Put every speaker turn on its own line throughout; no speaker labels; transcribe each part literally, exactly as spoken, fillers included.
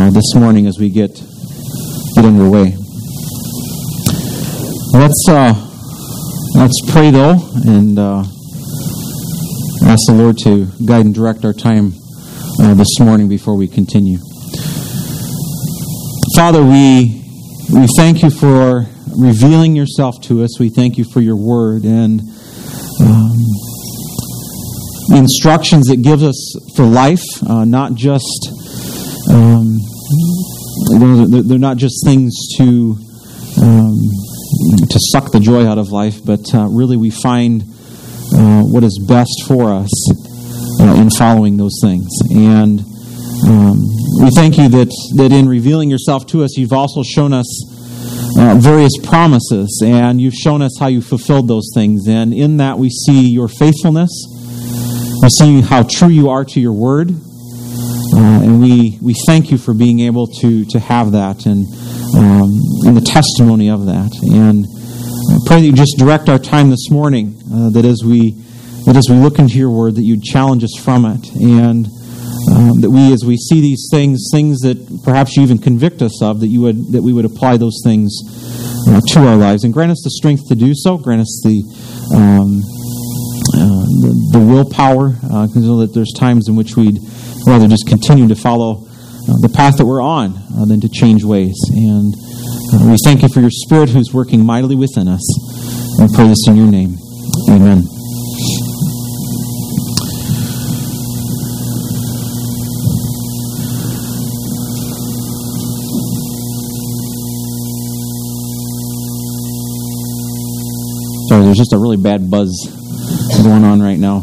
uh, this morning as we get get underway. Let's uh, let's pray though, and uh, ask the Lord to guide and direct our time uh, this morning before we continue. Father, we we thank you for revealing yourself to us. We thank you for your word and um, the instructions it gives us for life, uh, not just um, they're, they're not just things to um, to suck the joy out of life, but uh, really we find uh, what is best for us uh, in following those things. And um, we thank you that that in revealing yourself to us, you've also shown us Uh, various promises, and you've shown us how you fulfilled those things. And in that we see your faithfulness. We see how true you are to your word. Uh, and we, we thank you for being able to, to have that and, um, and the testimony of that. And I pray that you just direct our time this morning, uh, that as we that as we look into your word, that you'd challenge us from it. And Um, that we, as we see these things, things that perhaps you even convict us of, that you would that we would apply those things uh, to our lives, and grant us the strength to do so. Grant us the um, uh, the, the willpower, because uh, know that there's times in which we'd rather just continue to follow uh, the path that we're on uh, than to change ways. And uh, we thank you for your Spirit, who's working mightily within us. And we pray this in your name. Amen. Sorry, there's just a really bad buzz going on right now.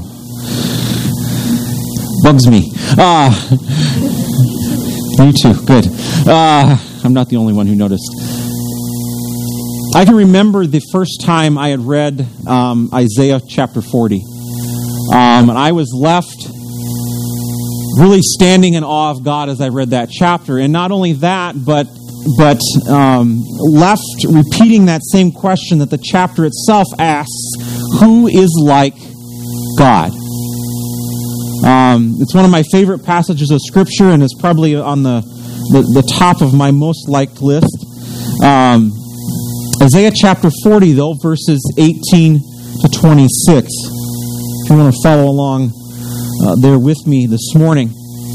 Bugs me. Ah, you too. Good. Uh, I'm not the only one who noticed. I can remember the first time I had read um, Isaiah chapter forty. Um, and I was left really standing in awe of God as I read that chapter. And not only that, but but um, left repeating that same question that the chapter itself asks: who is like God? Um, it's one of my favorite passages of Scripture, and it's probably on the, the, the top of my most liked list. Um, Isaiah chapter forty, though, verses eighteen to twenty-six. If you want to follow along uh, there with me this morning.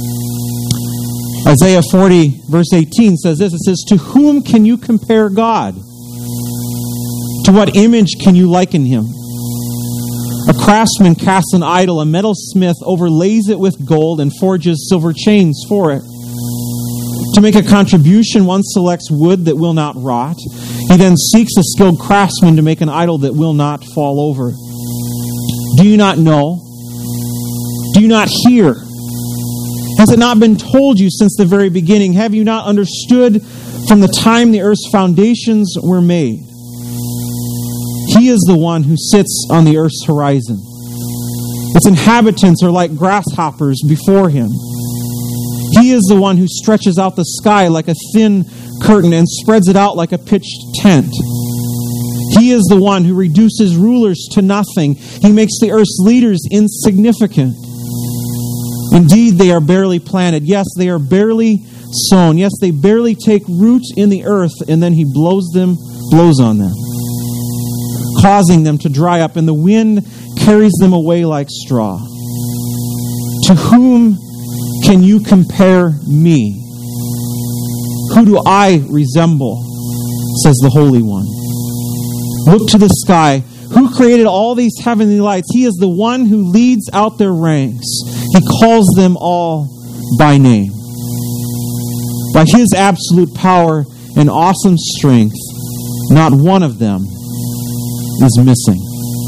Isaiah forty, verse eighteen says this. It says, "To whom can you compare God? To what image can you liken him? A craftsman casts an idol, a metalsmith overlays it with gold and forges silver chains for it. To make a contribution, one selects wood that will not rot. He then seeks a skilled craftsman to make an idol that will not fall over. Do you not know? Do you not hear? Has it not been told you since the very beginning? Have you not understood from the time the earth's foundations were made? He is the one who sits on the earth's horizon. Its inhabitants are like grasshoppers before him. He is the one who stretches out the sky like a thin curtain and spreads it out like a pitched tent. He is the one who reduces rulers to nothing. He makes the earth's leaders insignificant. Indeed, they are barely planted. Yes, they are barely sown. Yes, they barely take root in the earth, and then he blows them, blows on them, causing them to dry up, and the wind carries them away like straw. To whom can you compare me? Who do I resemble? Says the Holy One. Look to the sky. Who created all these heavenly lights? He is the one who leads out their ranks. He calls them all by name. By his absolute power and awesome strength, not one of them is missing.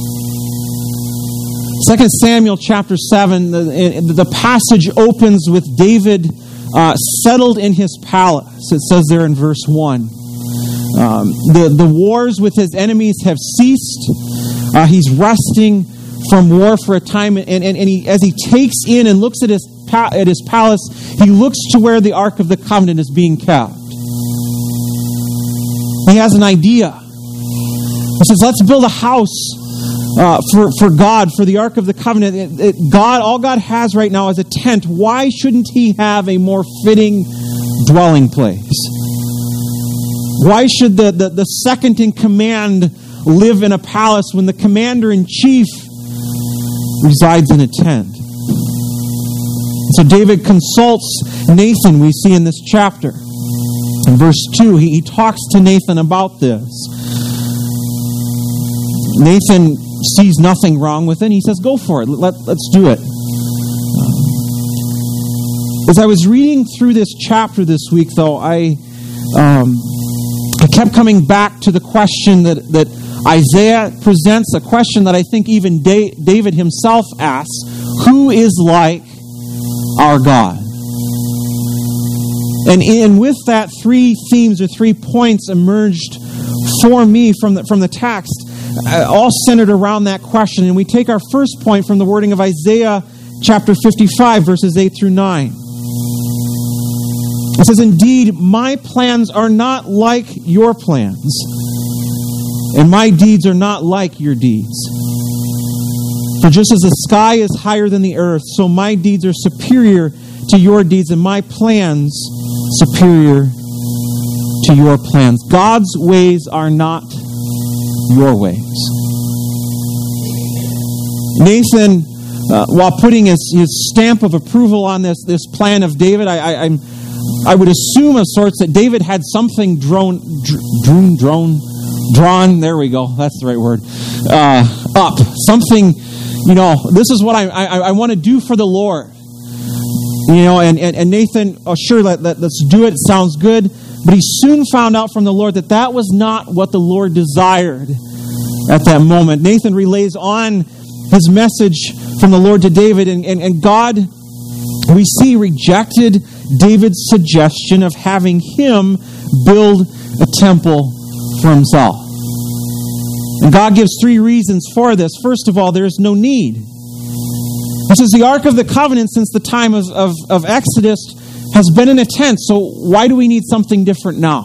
Second Samuel chapter seven, the, the passage opens with David uh, settled in his palace. It says there in verse one. Um, the, the wars with his enemies have ceased. Uh, he's resting from war for a time, and, and, and he, as he takes in and looks at his at his palace, he looks to where the Ark of the Covenant is being kept. He has an idea. He says, let's build a house uh, for, for God, for the Ark of the Covenant. It, it, God, all God has right now is a tent. Why shouldn't he have a more fitting dwelling place? Why should the, the, the second in command live in a palace when the commander-in-chief resides in a tent? So David consults Nathan, we see in this chapter. In verse two, he, he talks to Nathan about this. Nathan sees nothing wrong with it. He says, go for it. Let, let's do it. As I was reading through this chapter this week, though, I um, I kept coming back to the question that, that Isaiah presents, a question that I think even da- David himself asks: who is like our God? And in with that, three themes or three points emerged for me from the, from the text, uh, all centered around that question. And we take our first point from the wording of Isaiah chapter fifty-five, verses eight through nine. It says, indeed, my plans are not like your plans, and my deeds are not like your deeds. For just as the sky is higher than the earth, so my deeds are superior to your deeds, and my plans superior to your plans. God's ways are not your ways. Nathan, uh, while putting his, his stamp of approval on this, this plan of David, I, I, I'm, I would assume of sorts that David had something drawn, drawn, drawn, drawn, there we go, that's the right word, uh, up. Something, you know, this is what I, I, I want to do for the Lord. You know, and, and, and Nathan, oh sure, let, let, let's do it, sounds good. But he soon found out from the Lord that that was not what the Lord desired at that moment. Nathan relays on his message from the Lord to David, and, and, and God, we see, rejected David's suggestion of having him build a temple for himself. And God gives three reasons for this. First of all, there is no need. He says the Ark of the Covenant since the time of, of, of Exodus has been in a tent, so why do we need something different now?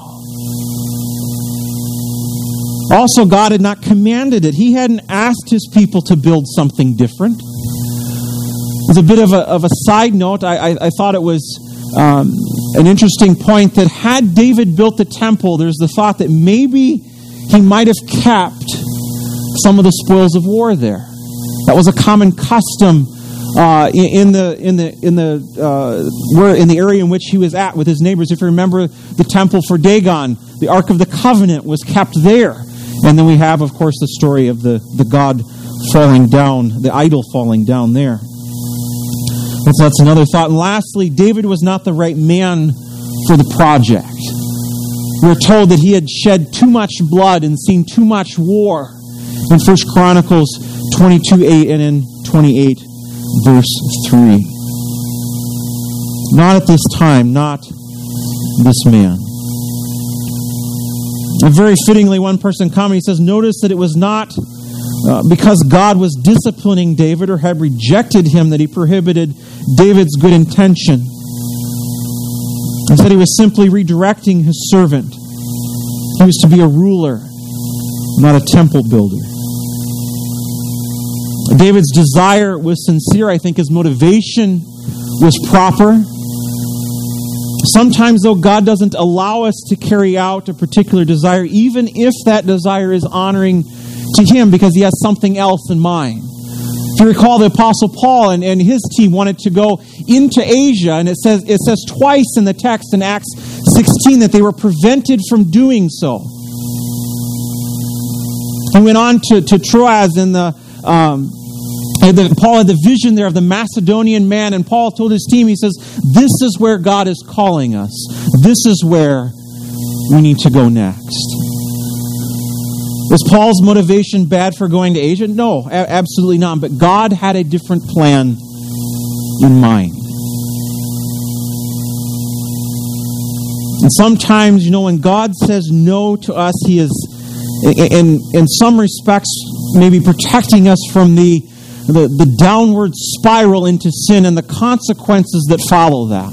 Also, God had not commanded it. He hadn't asked his people to build something different. As a bit of a, of a side note, I, I, I thought it was um, an interesting point that had David built the temple, there's the thought that maybe he might have kept some of the spoils of war there. That was a common custom Uh, in, in the in the in the uh, where in the area in which he was at with his neighbors. If you remember the temple for Dagon, the Ark of the Covenant was kept there, and then we have, of course, the story of the, the god falling down, the idol falling down there. And so that's another thought. And lastly, David was not the right man for the project. We're told that he had shed too much blood and seen too much war in First Chronicles twenty-two eight and in twenty-eight. Verse three. Not at this time, not this man. And very fittingly, one person commented, he says, notice that it was not uh, because God was disciplining David or had rejected him that he prohibited David's good intention. Instead, he was simply redirecting his servant. He was to be a ruler, not a temple builder. David's desire was sincere. I think his motivation was proper. Sometimes, though, God doesn't allow us to carry out a particular desire, even if that desire is honoring to him, because he has something else in mind. If you recall, the Apostle Paul and, and his team wanted to go into Asia, and it says it says twice in the text in Acts sixteen that they were prevented from doing so. He went on to, to Troas in the Um, Paul had the vision there of the Macedonian man, and Paul told his team, he says, this is where God is calling us. This is where we need to go next. Was Paul's motivation bad for going to Asia? No, a- absolutely not. But God had a different plan in mind. And sometimes, you know, when God says no to us, he is, in, in some respects, maybe protecting us from the The, the downward spiral into sin and the consequences that follow that.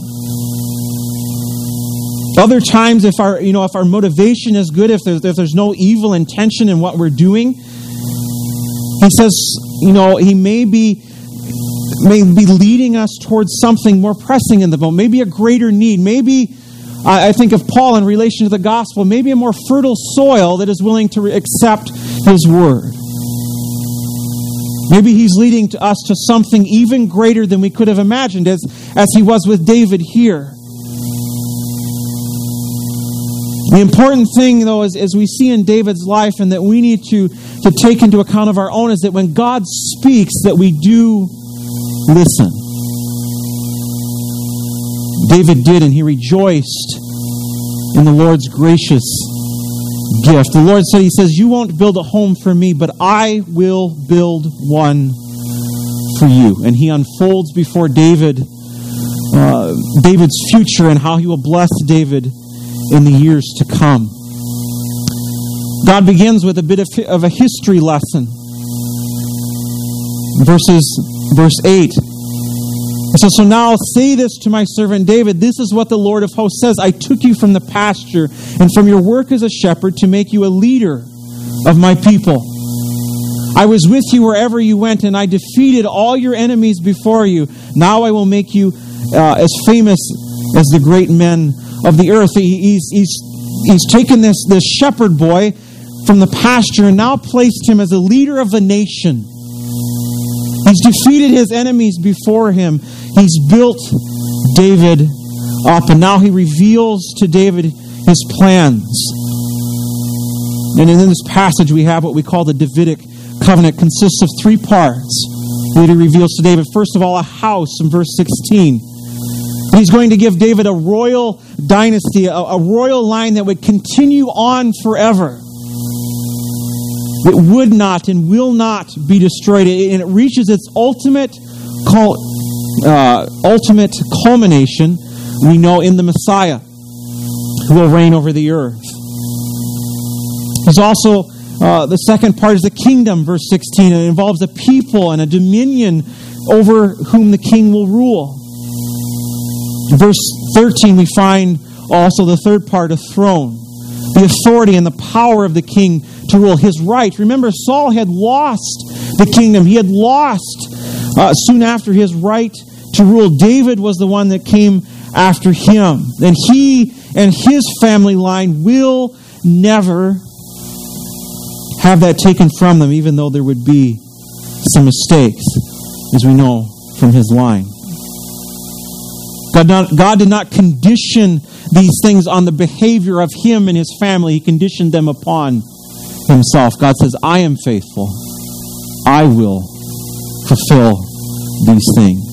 Other times, if our you know if our motivation is good, if there's if there's no evil intention in what we're doing, he says, you know, he may be may be leading us towards something more pressing in the moment, maybe a greater need, maybe I, I think of Paul in relation to the gospel, maybe a more fertile soil that is willing to re- accept his word. Maybe he's leading to us to something even greater than we could have imagined, as, as he was with David here. The important thing, though, is, as we see in David's life and that we need to, to take into account of our own, is that when God speaks, that we do listen. David did, and he rejoiced in the Lord's gracious gift. The Lord said, he says, you won't build a home for me, but I will build one for you. And he unfolds before David uh, David's future and how he will bless David in the years to come. God begins with a bit of, of a history lesson. Verses, verse eight. It says, so now say this to my servant David, this is what the Lord of hosts says, I took you from the pasture and from your work as a shepherd to make you a leader of my people. I was with you wherever you went, and I defeated all your enemies before you. Now I will make you uh, as famous as the great men of the earth. He, he's, he's, he's taken this, this shepherd boy from the pasture and now placed him as a leader of the nation. He's defeated his enemies before him. He's built David up, and now he reveals to David his plans. And in this passage we have what we call the Davidic covenant. It consists of three parts that he reveals to David. First of all, a house in verse sixteen. He's going to give David a royal dynasty, a, a royal line that would continue on forever. It would not and will not be destroyed. And it reaches its ultimate cul- uh, ultimate culmination, we know, in the Messiah, who will reign over the earth. There's also, uh, the second part is the kingdom, verse sixteen. It involves a people and a dominion over whom the king will rule. In verse thirteen, we find also the third part, a throne. The authority and the power of the king to rule, his right. Remember, Saul had lost the kingdom. He had lost uh, soon after his right to rule. David was the one that came after him. And he and his family line will never have that taken from them, even though there would be some mistakes, as we know from his line. God, not, God did not condition these things on the behavior of him and his family. He conditioned them upon himself. God says, I am faithful. I will fulfill these things.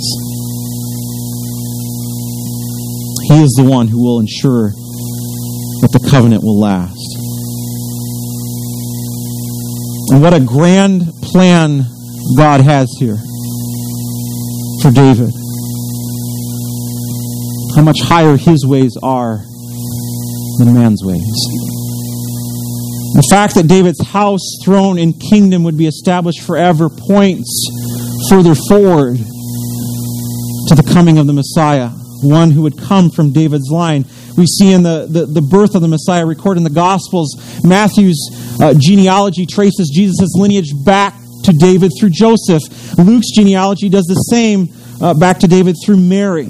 He is the one who will ensure that the covenant will last. And what a grand plan God has here for David. How much higher his ways are than man's ways. The fact that David's house, throne, and kingdom would be established forever points further forward to the coming of the Messiah, one who would come from David's line. We see in the, the, the birth of the Messiah recorded in the Gospels, Matthew's uh, genealogy traces Jesus' lineage back to David through Joseph. Luke's genealogy does the same uh, back to David through Mary.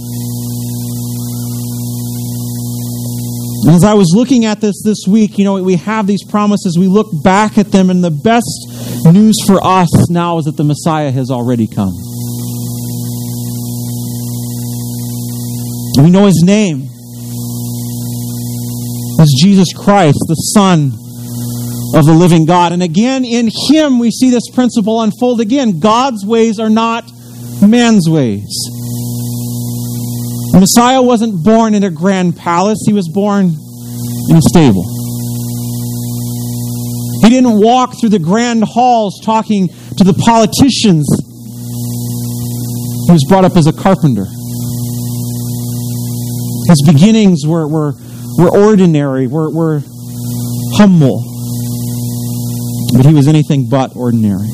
And as I was looking at this this week, you know, we have these promises, we look back at them, and the best news for us now is that the Messiah has already come. We know his name. It's Jesus Christ, the Son of the living God. And again, in him we see this principle unfold again. God's ways are not man's ways. The Messiah wasn't born in a grand palace. He was born in a stable. He didn't walk through the grand halls talking to the politicians. He was brought up as a carpenter. His beginnings were, were, were ordinary, were, were humble. But he was anything but ordinary.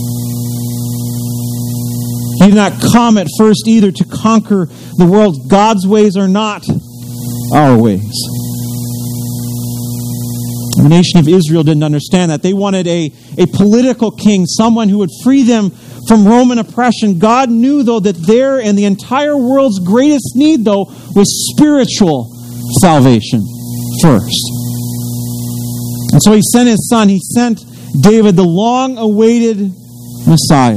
He did not come at first either to conquer the world. God's ways are not our ways. The nation of Israel didn't understand that. They wanted a, a political king, someone who would free them from Roman oppression. God knew, though, that their and the entire world's greatest need, though, was spiritual salvation first. And so he sent his son. He sent David, the long-awaited Messiah.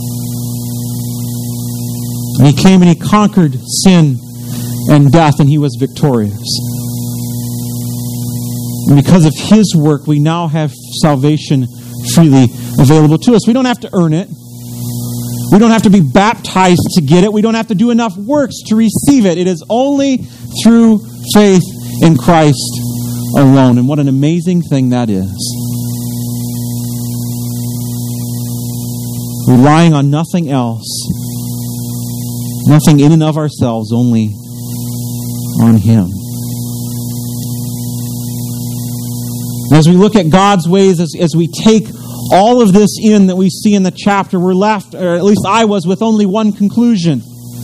And he came and he conquered sin and death, and he was victorious. And because of his work, we now have salvation freely available to us. We don't have to earn it. We don't have to be baptized to get it. We don't have to do enough works to receive it. It is only through faith in Christ alone. And what an amazing thing that is. Relying on nothing else, nothing in and of ourselves, only on Him. As we look at God's ways, as, as we take all of this in that we see in the chapter, we're left, or at least I was, with only one conclusion.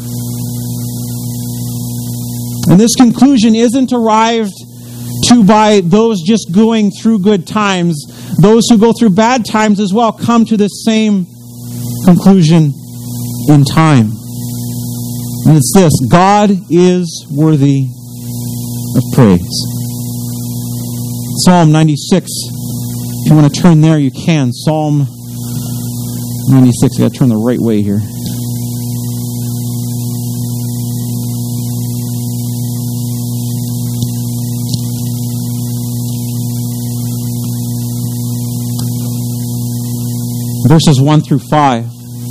And this conclusion isn't arrived to by those just going through good times. Those who go through bad times as well come to this same conclusion in time. And it's this: God is worthy of praise. Psalm ninety-six. If you want to turn there, you can. Psalm ninety-six. I've got to turn the right way here. Verses one through five.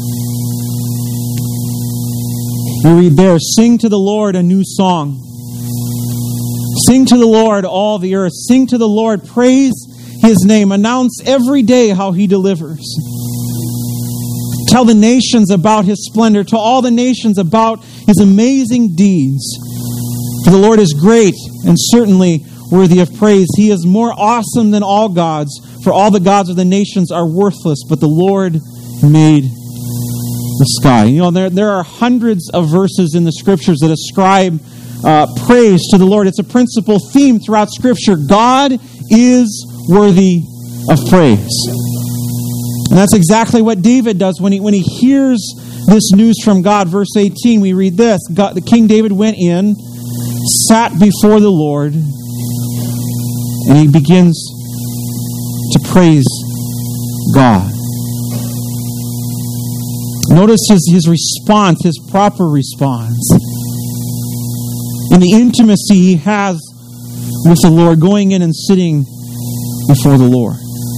We read there, "Sing to the Lord a new song. Sing to the Lord, all the earth. Sing to the Lord, praise His name. Announce every day how He delivers. Tell the nations about His splendor. Tell all the nations about His amazing deeds. For the Lord is great and certainly worthy of praise. He is more awesome than all gods. For all the gods of the nations are worthless, but the Lord made the sky." You know, there, there are hundreds of verses in the Scriptures that ascribe uh, praise to the Lord. It's a principal theme throughout Scripture. God is worthy of praise. And that's exactly what David does when he when he hears this news from God. Verse eighteen, we read this: God, the King David went in, sat before the Lord, and he begins to praise God. Notice his, his response, his proper response. In the intimacy he has with the Lord, going in and sitting before the Lord.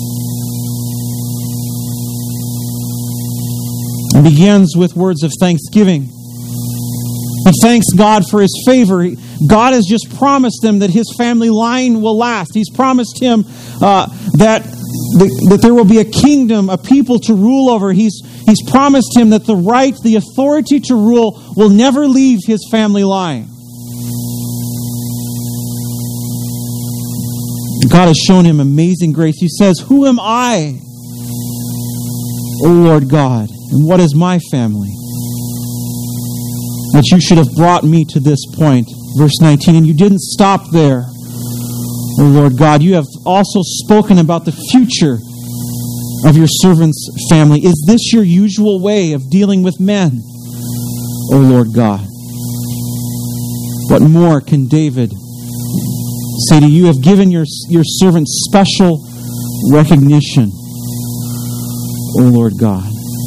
And begins with words of thanksgiving. He thanks God for His favor. God has just promised him that his family line will last. He's promised him uh, that, the, that there will be a kingdom, a people to rule over. He's, he's promised him that the right, the authority to rule will never leave his family line. God has shown him amazing grace. He says, "Who am I, O Lord God, and what is my family, that you should have brought me to this point?" Verse nineteen, "And you didn't stop there, O Lord God. You have also spoken about the future of your servant's family. Is this your usual way of dealing with men, O Lord God? What more can David say to you? You have given your, your servant special recognition, O Lord God."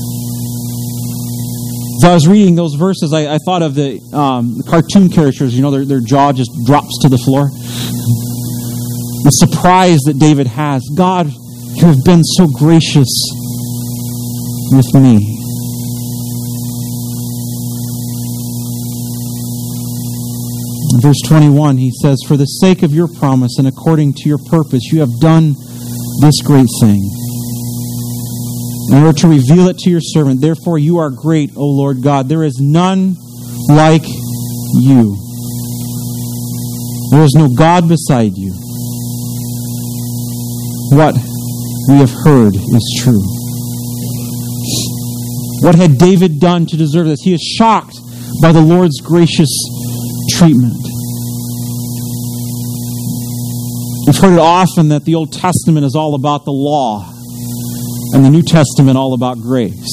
As I was reading those verses, I, I thought of the, um, the cartoon characters. You know, their, their jaw just drops to the floor. The surprise that David has. God, you have been so gracious with me. In verse twenty-one, he says, "For the sake of your promise and according to your purpose, you have done this great thing, in order to reveal it to your servant. Therefore you are great, O Lord God. There is none like you. There is no God beside you. What we have heard is true." What had David done to deserve this? He is shocked by the Lord's gracious treatment. We've heard it often that the Old Testament is all about the law, and the New Testament all about grace.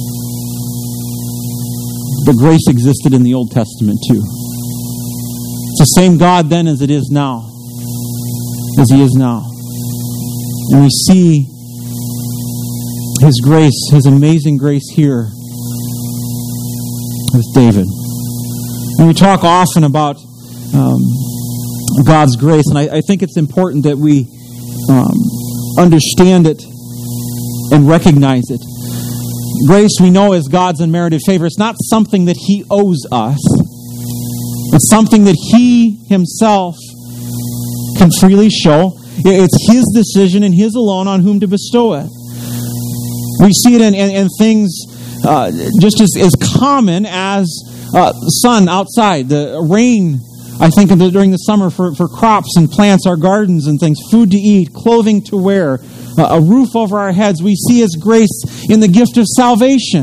But grace existed in the Old Testament too. It's the same God then as it is now. As He is now. And we see His grace, His amazing grace here with David. And we talk often about um, God's grace, and I, I think it's important that we um, understand it and recognize it. Grace, we know, is God's unmerited favor. It's not something that He owes us. It's something that He Himself can freely show. It's His decision and His alone on whom to bestow it. We see it in, in, in things uh, just as, as common as uh, sun outside, the rain, I think, in the, during the summer for, for crops and plants, our gardens and things, food to eat, clothing to wear, uh, a roof over our heads. We see His grace in the gift of salvation.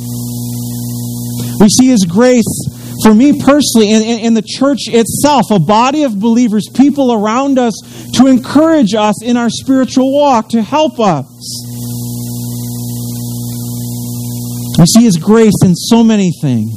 We see His grace, for me personally, in, in, in the church itself, a body of believers, people around us to encourage us in our spiritual walk, to help us. We see His grace in so many things.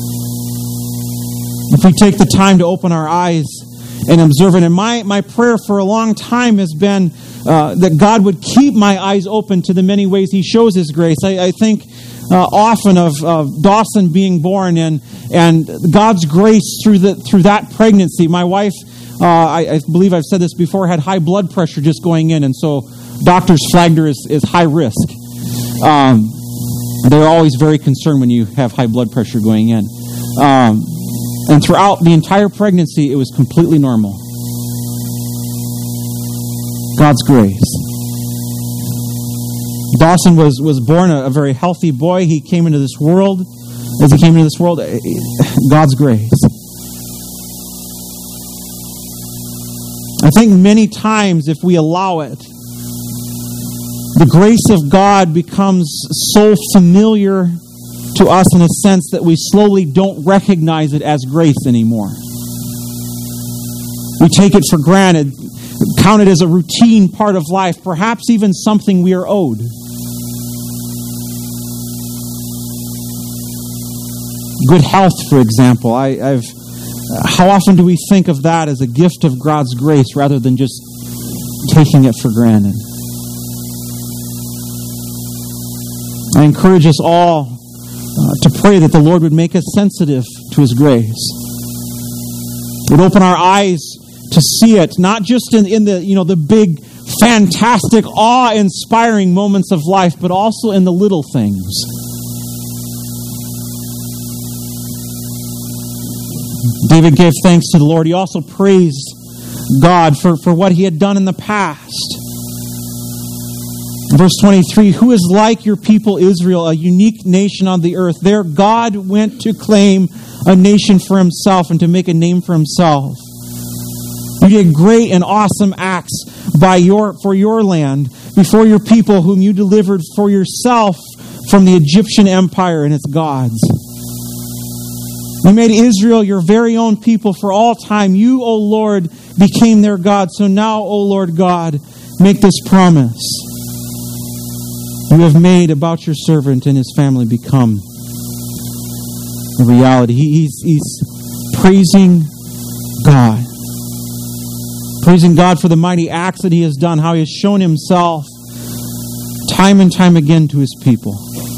If we take the time to open our eyes and observe it, and my, my prayer for a long time has been uh, that God would keep my eyes open to the many ways He shows His grace. I, I think uh, often of, of Dawson being born and and God's grace through the through that pregnancy. My wife, uh, I, I believe I've said this before, had high blood pressure just going in, and so doctors flagged her as, as high risk. Um, they're always very concerned when you have high blood pressure going in. Um, and throughout the entire pregnancy, it was completely normal. God's grace. Dawson was, was born a, a very healthy boy. He came into this world. As he came into this world, God's grace. I think many times, if we allow it, the grace of God becomes so familiar to us in a sense that we slowly don't recognize it as grace anymore. We take it for granted, count it as a routine part of life, perhaps even something we are owed. Good health, for example. I, I've. How often do we think of that as a gift of God's grace rather than just taking it for granted? I encourage us all uh, to pray that the Lord would make us sensitive to His grace. Would open our eyes to see it, not just in, in the you know the big, fantastic, awe-inspiring moments of life, but also in the little things. David gave thanks to the Lord. He also praised God for, for what He had done in the past. Verse twenty-three, who is like your people Israel, a unique nation on the earth? There God went to claim a nation for Himself and to make a name for Himself. You did great and awesome acts by your for your land, before your people whom you delivered for yourself from the Egyptian empire and its gods. You made Israel your very own people for all time. You, O Lord, became their God. So now, O Lord God, make this promise. You have made about your servant and his family become a reality. He, he's, he's praising God. Praising God for the mighty acts that He has done, how He has shown Himself time and time again to His people.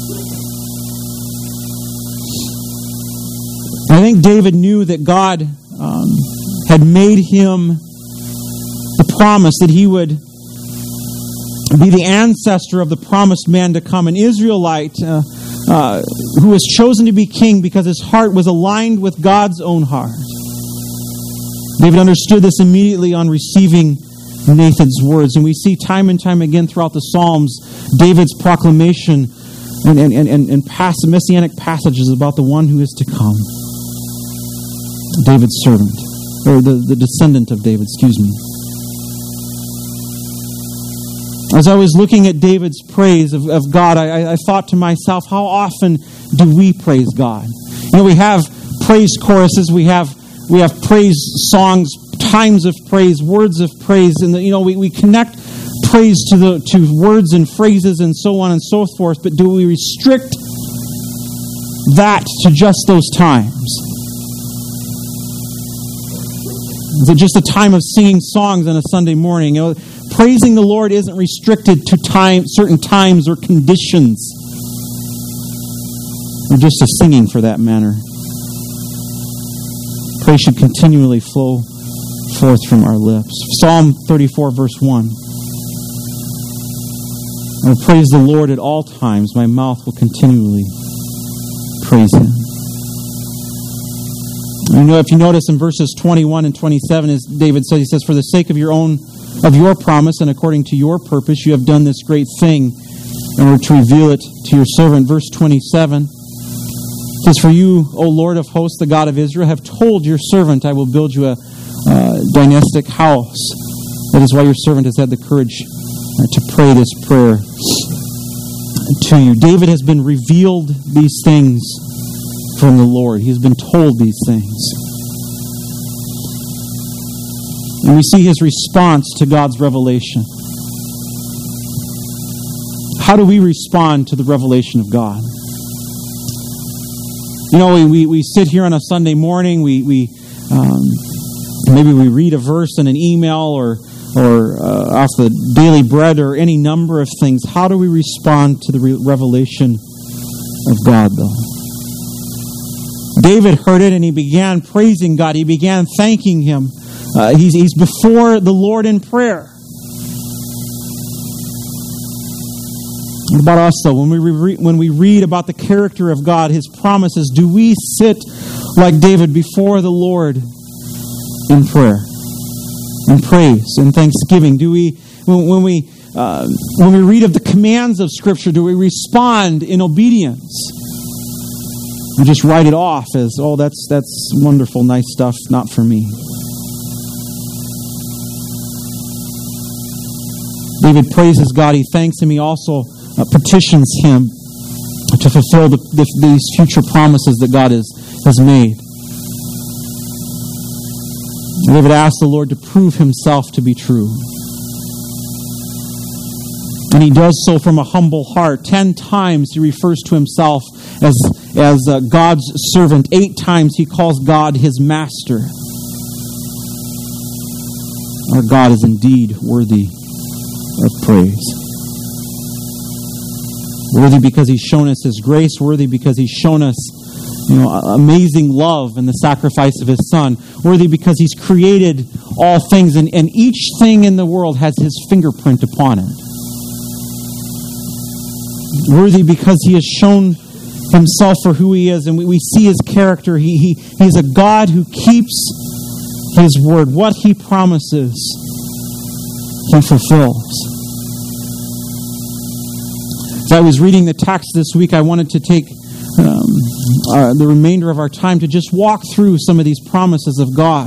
I think David knew that God um, had made him the promise that he would be the ancestor of the promised man to come, an Israelite uh, uh, who was chosen to be king because his heart was aligned with God's own heart. David understood this immediately on receiving Nathan's words, and we see time and time again throughout the Psalms David's proclamation and, and, and, and pass, messianic passages about the one who is to come. David's servant, or the, the descendant of David, excuse me. As I was looking at David's praise of, of God, I, I thought to myself, how often do we praise God? You know, we have praise choruses, we have we have praise songs, times of praise, words of praise, and you know we, we connect praise to the to words and phrases and so on and so forth. But do we restrict that to just those times? Is it just a time of singing songs on a Sunday morning? You know, praising the Lord isn't restricted to time, certain times or conditions. Or just a singing for that matter. Praise should continually flow forth from our lips. Psalm thirty-four, verse one. I will praise the Lord at all times. My mouth will continually praise Him. You know, if you notice in verses twenty-one and twenty-seven, as David says, he says, "For the sake of your own, of your promise, and according to your purpose, you have done this great thing in order to reveal it to your servant." Verse twenty-seven says, "For you, O Lord of hosts, the God of Israel, have told your servant, I will build you a uh, dynastic house. That is why your servant has had the courage uh, to pray this prayer to you." David has been revealed these things from the Lord. He has been told these things. And we see his response to God's revelation. How do we respond to the revelation of God? You know, we, we, we sit here on a Sunday morning, we, we um, maybe we read a verse in an email or, or uh, off the Daily Bread or any number of things. How do we respond to the re- revelation of God, though? David heard it and he began praising God. He began thanking Him. Uh, he's, he's before the Lord in prayer. What about us, though? When we, re- when we read about the character of God, His promises, do we sit like David before the Lord in prayer, in praise, in thanksgiving? Do we, when, when we uh, when we read of the commands of Scripture, do we respond in obedience? We just write it off as, oh, that's that's wonderful, nice stuff, not for me. David praises God. He thanks Him. He also uh, petitions Him to fulfill the, the, these future promises that God has, has made. David asks the Lord to prove Himself to be true. And he does so from a humble heart. Ten times he refers to himself as, as uh, God's servant. Eight times he calls God His master. Our God is indeed worthy of praise. Worthy because He's shown us His grace. Worthy because He's shown us, you know, amazing love in the sacrifice of His Son. Worthy because He's created all things, and, and each thing in the world has His fingerprint upon it. Worthy because He has shown Himself for who He is, and we, we see His character. He, he He's a God who keeps His word. What He promises, He fulfills. As I was reading the text this week, I wanted to take um, uh, the remainder of our time to just walk through some of these promises of God.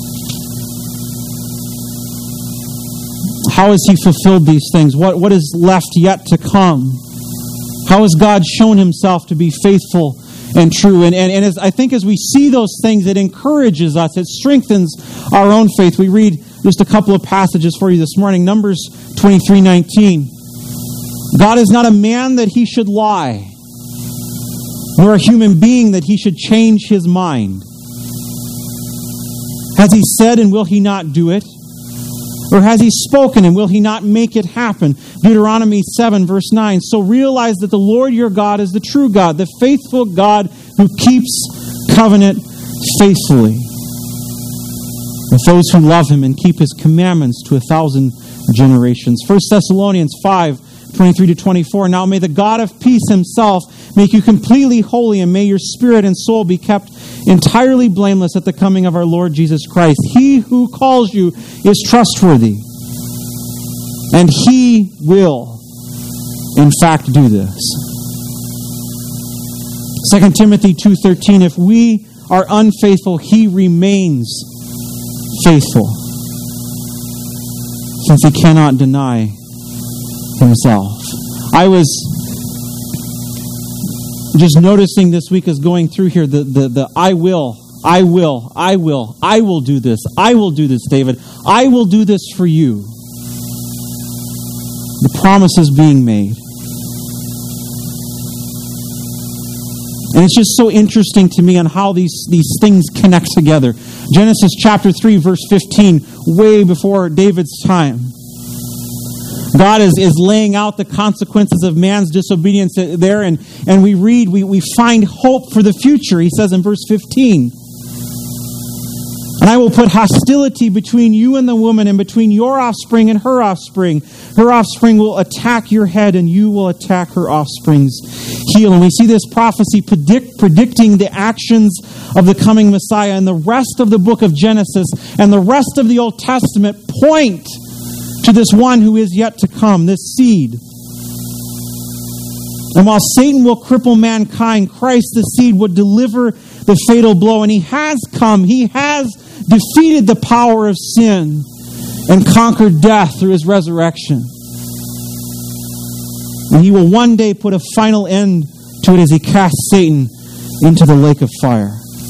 How has He fulfilled these things? What, what is left yet to come? How has God shown Himself to be faithful and true? And, and, and as I think as we see those things, it encourages us. It strengthens our own faith. We read just a couple of passages for you this morning. Numbers twenty-three nineteen. God is not a man that He should lie, nor a human being that He should change His mind. Has He said, and will He not do it? Or has He spoken, and will He not make it happen? Deuteronomy seven, verse nine. So realize that the Lord your God is the true God, the faithful God who keeps covenant faithfully with those who love Him and keep His commandments to a thousand generations. First Thessalonians five, twenty-three to twenty-four. Now may the God of peace Himself make you completely holy, and may your spirit and soul be kept entirely blameless at the coming of our Lord Jesus Christ. He who calls you is trustworthy, and He will, in fact, do this. Second Timothy two thirteen. If we are unfaithful, He remains faithful, since He cannot deny Himself. I was just noticing this week as going through here, the, the, the I will, I will, I will, I will do this, I will do this, David, I will do this for you. The promise is being made. And it's just so interesting to me on how these, these things connect together. Genesis chapter three, verse fifteen, way before David's time. God is, is laying out the consequences of man's disobedience there, and, and we read, we, we find hope for the future. He says in verse fifteen, "And I will put hostility between you and the woman, and between your offspring and her offspring. Her offspring will attack your head, and you will attack her offspring's heel." And we see this prophecy predict, predicting the actions of the coming Messiah. And the rest of the book of Genesis and the rest of the Old Testament point to this one who is yet to come, this seed. And while Satan will cripple mankind, Christ, the seed, would deliver the fatal blow. And he has come. He has defeated the power of sin and conquered death through his resurrection. And he will one day put a final end to it as he casts Satan into the lake of fire.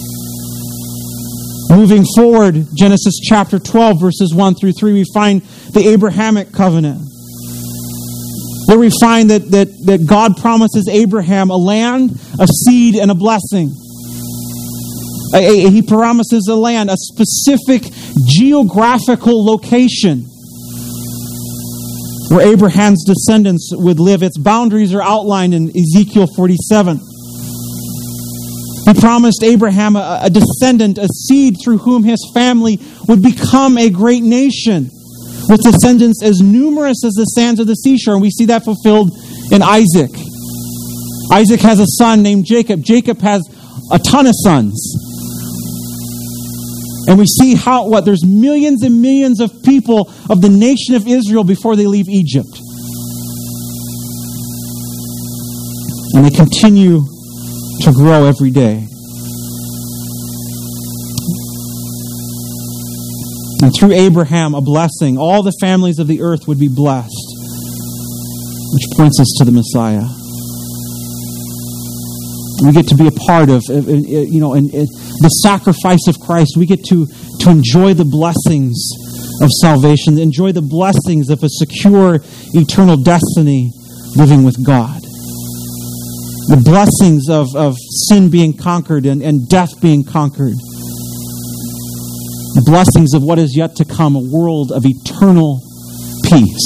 Moving forward, Genesis chapter twelve, verses one through three, we find the Abrahamic covenant. There we find that, that, that God promises Abraham a land, a seed, and a blessing. A, a, he promises a land, a specific geographical location where Abraham's descendants would live. Its boundaries are outlined in Ezekiel forty-seven. He promised Abraham a, a descendant, a seed through whom his family would become a great nation, with descendants as numerous as the sands of the seashore. And we see that fulfilled in Isaac. Isaac has a son named Jacob. Jacob has a ton of sons. And we see how, what, there's millions and millions of people of the nation of Israel before they leave Egypt. And they continue to grow every day. And through Abraham, a blessing, all the families of the earth would be blessed, which points us to the Messiah. We get to be a part of, you know, and the sacrifice of Christ. We get to, to enjoy the blessings of salvation, enjoy the blessings of a secure, eternal destiny living with God. The blessings of, of sin being conquered and, and death being conquered. The blessings of what is yet to come, a world of eternal peace.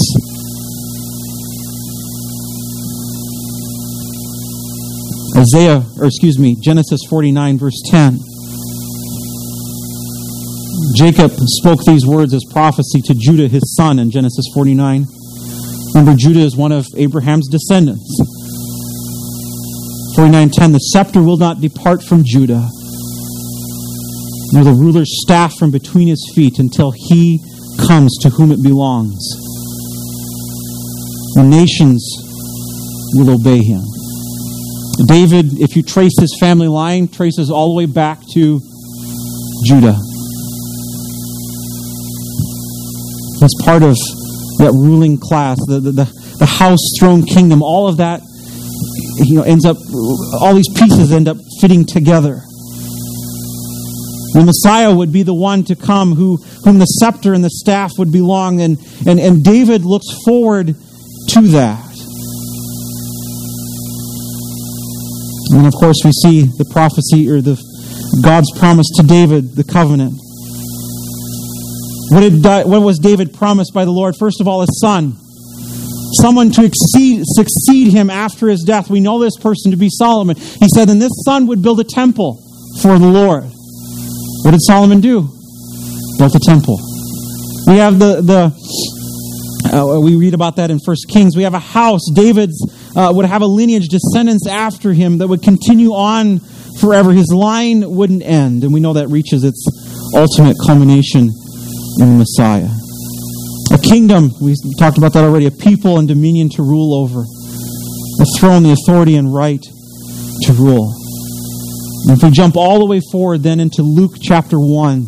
Isaiah, or excuse me, Genesis forty-nine, verse ten. Jacob spoke these words as prophecy to Judah, his son, in Genesis forty-nine. Remember, Judah is one of Abraham's descendants. forty-nine ten, "The scepter will not depart from Judah, nor the ruler's staff from between his feet, until he comes to whom it belongs. The nations will obey him." David, if you trace his family line, traces all the way back to Judah. He's part of that ruling class, the, the, the, the house, throne, kingdom, all of that, you know, ends up, all these pieces end up fitting together. The Messiah would be the one to come who, whom the scepter and the staff would belong, and, and, and David looks forward to that. And of course we see the prophecy, or the God's promise to David, the covenant. What, did, what was David promised by the Lord? First of all, his son. Someone to exceed, succeed him after his death. We know this person to be Solomon. He said, and this son would build a temple for the Lord. What did Solomon do? Built a temple. We have the, the uh, we read about that in First Kings. We have a house. David's uh, would have a lineage, descendants after him that would continue on forever. His line wouldn't end. And we know that reaches its ultimate culmination in the Messiah. A kingdom, we talked about that already, a people and dominion to rule over. The throne, the authority and right to rule. And if we jump all the way forward then into Luke chapter one.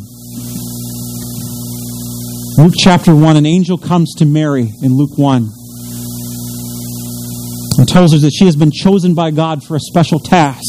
Luke chapter one, an angel comes to Mary in Luke one. And tells her that she has been chosen by God for a special task.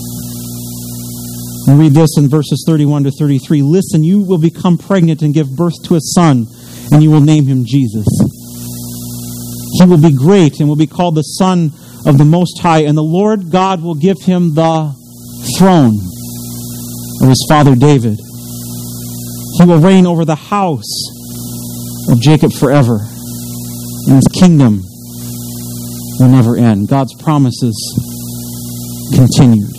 We read this in verses thirty-one to thirty-three. Listen, you will become pregnant and give birth to a son, and you will name him Jesus. He will be great and will be called the Son of the Most High, and the Lord God will give him the throne of his father David. He will reign over the house of Jacob forever, and his kingdom will never end. God's promises continued.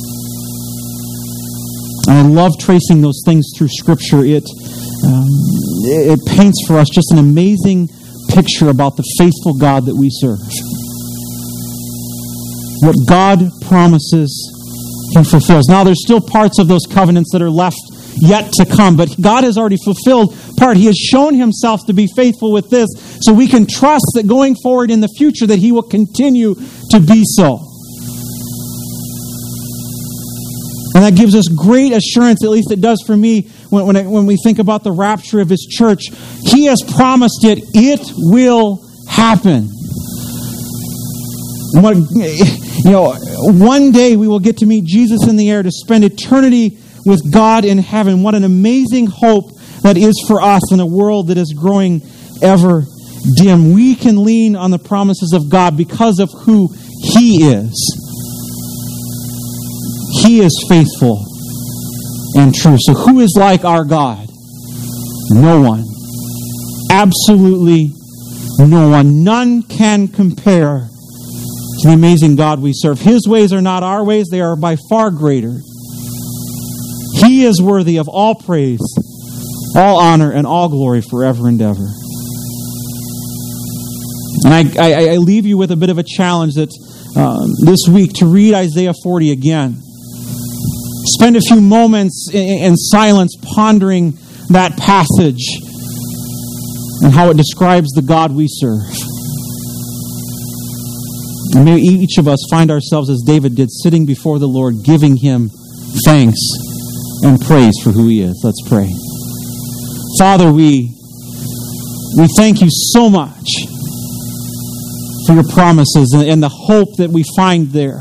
And I love tracing those things through Scripture. It, um, it paints for us just an amazing picture about the faithful God that we serve. What God promises, He fulfills. Now, there's still parts of those covenants that are left yet to come, but God has already fulfilled part. He has shown Himself to be faithful with this, so we can trust that going forward in the future that He will continue to be so. And that gives us great assurance, at least it does for me, when when, I, when we think about the rapture of His church. He has promised it. It will happen. And what, you know, one day we will get to meet Jesus in the air to spend eternity with God in heaven. What an amazing hope that is for us in a world that is growing ever dim. We can lean on the promises of God because of who He is. He is faithful and true. So who is like our God? No one. Absolutely no one. None can compare to the amazing God we serve. His ways are not our ways. They are by far greater. He is worthy of all praise, all honor, and all glory forever and ever. And I, I, I leave you with a bit of a challenge that um, this week to read Isaiah forty again. Spend a few moments in, in silence pondering that passage and how it describes the God we serve. And may each of us find ourselves as David did, sitting before the Lord, giving Him thanks and praise for who He is. Let's pray. Father, we, we thank You so much for Your promises and, and the hope that we find there.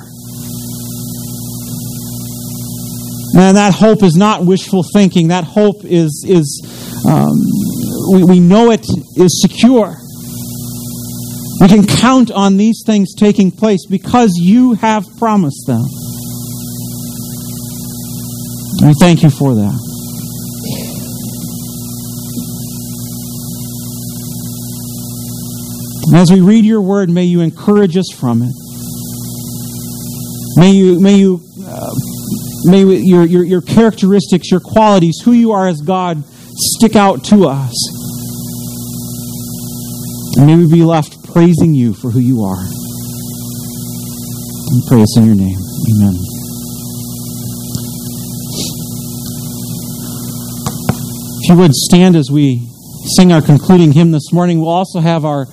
And that hope is not wishful thinking. That hope is, is um, we, we know it is secure. We can count on these things taking place because You have promised them. And we thank You for that. And as we read Your word, may You encourage us from it. May You, may You, uh, may your, your, your characteristics, Your qualities, who You are as God, stick out to us. And may we be left praising You for who You are. We pray this in Your name. Amen. If you would stand as we sing our concluding hymn this morning. We'll also have our